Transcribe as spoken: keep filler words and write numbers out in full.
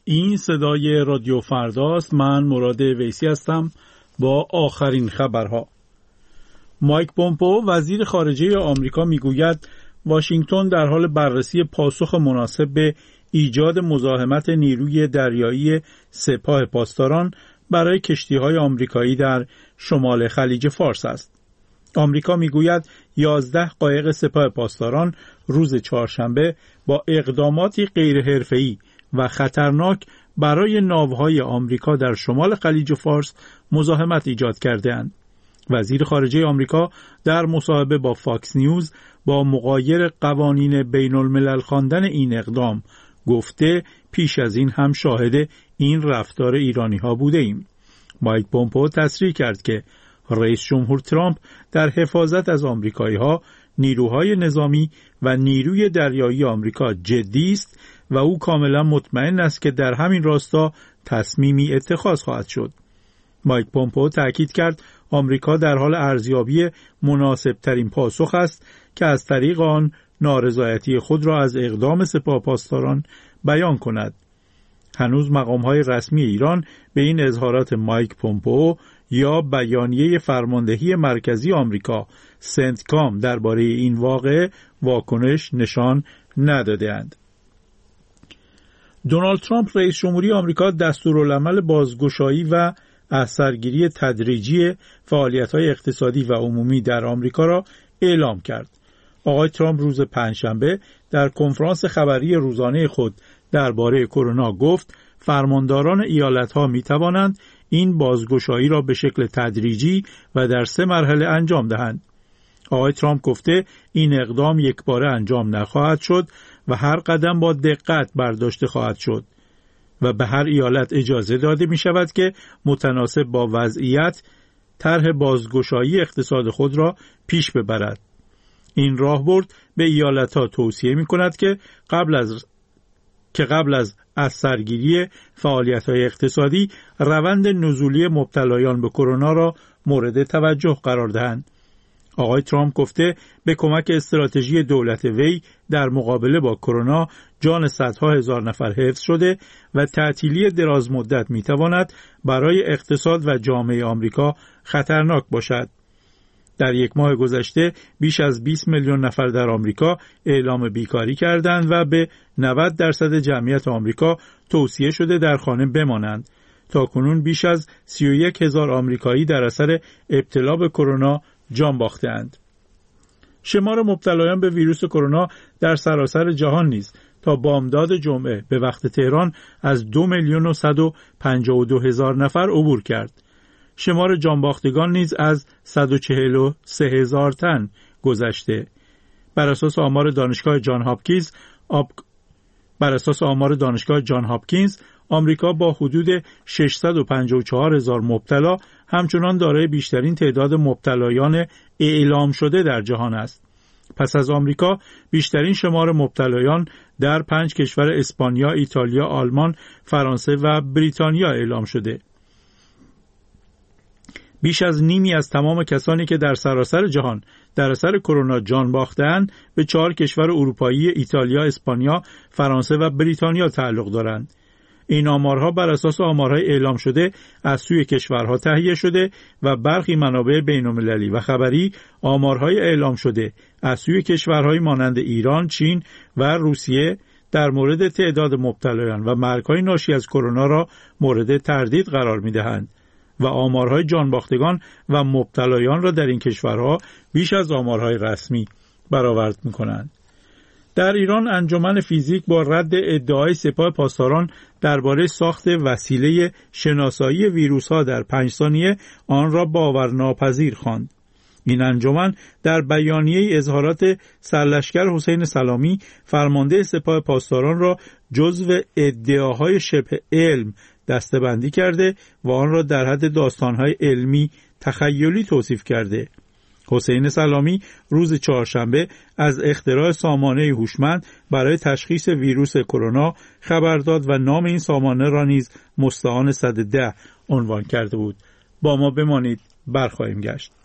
این صدای رادیو فرداست. من مراد ویسی هستم با آخرین خبرها. مایک پومپئو وزیر خارجه آمریکا میگوید واشنگتن در حال بررسی پاسخ مناسب به ایجاد مزاحمت نیروی دریایی سپاه پاسداران برای کشتی‌های آمریکایی در شمال خلیج فارس است. آمریکا میگوید یازده قایق سپاه پاسداران روز چهارشنبه با اقداماتی غیرحرفه‌ای و خطرناک برای ناوهای آمریکا در شمال خلیج فارس مزاحمت ایجاد کرده‌اند. وزیر خارجه آمریکا در مصاحبه با فاکس نیوز با مغایر قوانین بین الملل خواندن این اقدام گفته پیش از این هم شاهد این رفتار ایرانی ها بوده ایم. مایک پومپئو تصریح کرد که رئیس جمهور ترامپ در حفاظت از آمریکایی ها، نیروهای نظامی و نیروی دریایی آمریکا جدی است و او کاملا مطمئن است که در همین راستا تصمیمی اتخاذ خواهد شد. مایک پومپئو تأکید کرد آمریکا در حال ارزیابی مناسب ترین پاسخ است که از طریق آن نارضایتی خود را از اقدام سپاه پاسداران بیان کند. هنوز مقام‌های رسمی ایران به این اظهارات مایک پومپئو یا بیانیه فرماندهی مرکزی آمریکا سنتکام درباره این واقعه واکنش نشان نداده‌اند. دونالد ترامپ رئیس جمهوری آمریکا دستورالعمل بازگشایی و اثرگیری تدریجی فعالیت‌های اقتصادی و عمومی در آمریکا را اعلام کرد. آقای ترامپ روز پنجشنبه در کنفرانس خبری روزانه خود درباره کرونا گفت فرمانداران ایالت‌ها می‌توانند این بازگشایی را به شکل تدریجی و در سه مرحله انجام دهند. آقای ترامپ گفته این اقدام یکباره انجام نخواهد شد و هر قدم با دقت برداشته خواهد شد و به هر ایالت اجازه داده می شود که متناسب با وضعیت طرح بازگشایی اقتصاد خود را پیش ببرد. این راهبرد به ایالت‌ها توصیه می کند که قبل از که قبل از اثرگیری فعالیت‌های اقتصادی روند نزولی مبتلایان به کرونا را مورد توجه قرار دهند. آقای ترامپ گفته به کمک استراتژی دولت وی در مقابله با کرونا جان صدها هزار نفر حفظ شده و تعطیلی دراز مدت میتواند برای اقتصاد و جامعه آمریکا خطرناک باشد. در یک ماه گذشته بیش از بیست میلیون نفر در آمریکا اعلام بیکاری کردند و به نود درصد جمعیت آمریکا توصیه شده در خانه بمانند. تاکنون بیش از سی و یک هزار آمریکایی در اثر ابتلا به کرونا جان باختند. شمار مبتلایان به ویروس کرونا در سراسر جهان نیز تا بامداد جمعه به وقت تهران از دو میلیون و صد و پنجاه و دو هزار نفر عبور کرد. شمار جانباختگان نیز از صد و چهل و سه هزار تن گذشته. بر اساس آمار دانشگاه جان هاپکینز آب... بر اساس آمار دانشگاه جان هاپکینز آمریکا با حدود ششصد و پنجاه و چهار هزار مبتلا همچنان دارای بیشترین تعداد مبتلایان اعلام شده در جهان است. پس از آمریکا بیشترین شمار مبتلایان در پنج کشور اسپانیا، ایتالیا، آلمان، فرانسه و بریتانیا اعلام شده. بیش از نیمی از تمام کسانی که در سراسر جهان در اثر کرونا جان باختند به چهار کشور اروپایی ایتالیا، اسپانیا، فرانسه و بریتانیا تعلق دارند. این آمارها بر اساس آمارهای اعلام شده از سوی کشورها تهیه شده و برخی منابع بین‌المللی و خبری آمارهای اعلام شده از سوی کشورهای مانند ایران، چین و روسیه در مورد تعداد مبتلایان و مرگ‌های ناشی از کرونا را مورد تردید قرار می‌دهند و آمارهای جانباختگان و مبتلایان را در این کشورها بیش از آمارهای رسمی برآورد می‌کنند. در ایران انجمن فیزیک با رد ادعای سپاه پاسداران درباره ساخت وسیله شناسایی ویروس‌ها در پنج ثانیه آن را باورناپذیر خواند. این انجمن در بیانیه اظهارات سرلشکر حسین سلامی فرمانده سپاه پاسداران را جزو ادعاهای شبه علم دسته‌بندی کرده و آن را در حد داستان‌های علمی تخیلی توصیف کرده. حسین سلامی روز چهارشنبه از اختراع سامانه هوشمند برای تشخیص ویروس کرونا خبر داد و نام این سامانه را نیز مستعان صد و ده عنوان کرده بود. با ما بمانید، برخواهیم گشت.